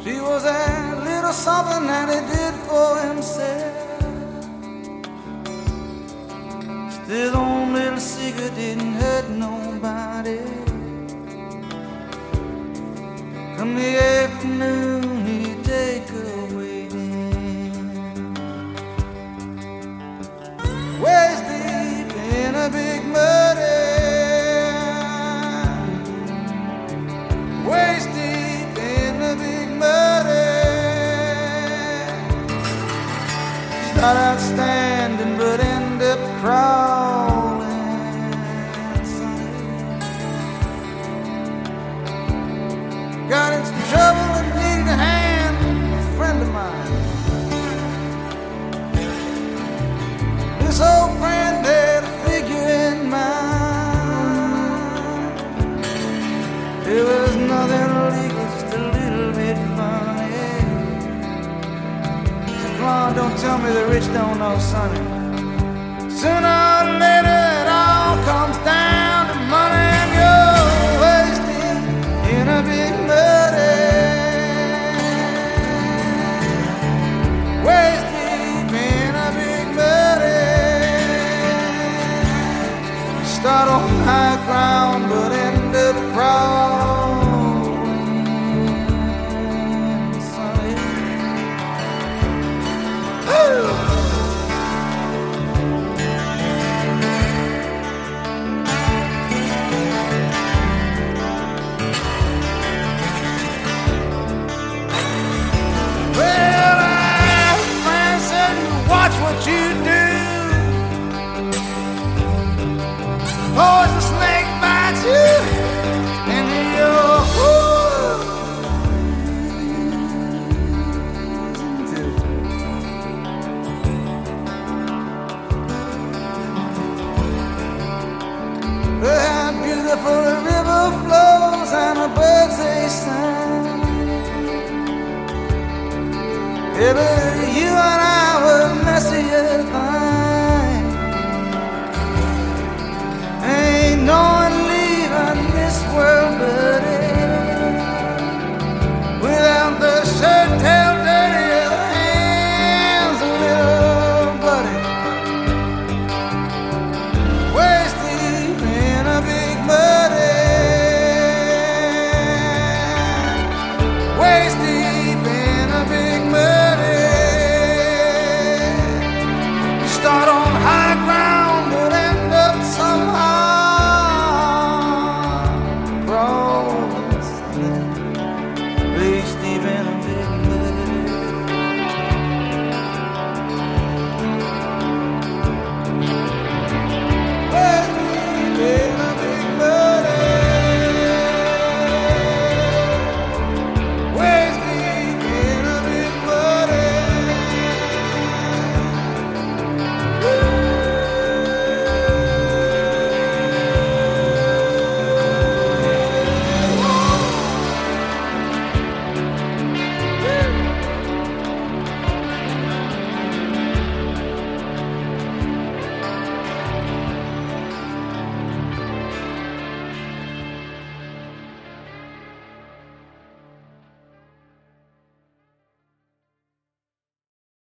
She was a little something that he did for himself. His own little secret didn't hurt nobody. Come the afternoon, he'd take her waiting. Waist deep in a big muddy. Waist deep in a big muddy. Start out standing but end up crawling. Got in some trouble and needed a hand, a friend of mine. This old friend had a figure in mind. It was nothing illegal, just a little bit funny. So come on, don't tell me the rich don't know, sonny. Sooner or later it all comes down to money, and you're wasted in a big muddy. Waist deep in a big muddy. Start on high ground but end up crawling, sonny. Woo! What you do? Poison snake bites you, and you're how beautiful the river flows and the birds they sing. Every